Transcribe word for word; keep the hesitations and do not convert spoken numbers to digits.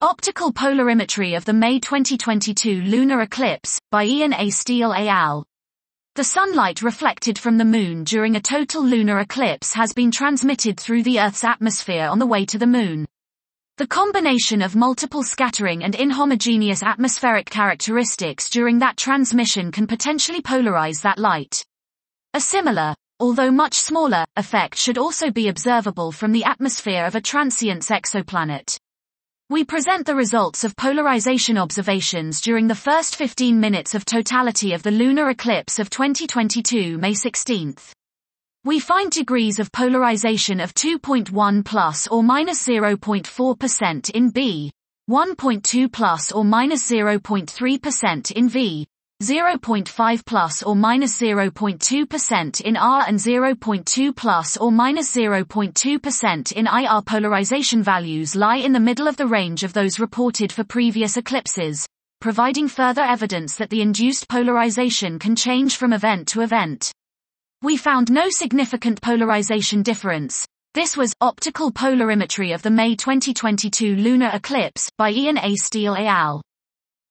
Optical polarimetry of the May twenty twenty-two lunar eclipse, by Ian A. Steele et al. The sunlight reflected from the Moon during a total lunar eclipse has been transmitted through the Earth's atmosphere on the way to the Moon. The combination of multiple scattering and inhomogeneous atmospheric characteristics during that transmission can potentially polarize that light. A similar, although much smaller, effect should also be observable from the atmosphere of a transient exoplanet. We present the results of polarization observations during the first fifteen minutes of totality of the lunar eclipse of twenty twenty-two, May sixteenth. We find degrees of polarization of two point one plus or minus zero point four percent in B, one point two plus or minus zero point three percent in V, zero point five plus or minus zero point two percent in R and zero point two plus or minus zero point two percent in I. Our polarization values lie in the middle of the range of those reported for previous eclipses, providing further evidence that the induced polarization can change from event to event. We found no significant polarization difference. This was Optical Polarimetry of the May twenty twenty-two Lunar Eclipse by Ian A. Steele et al.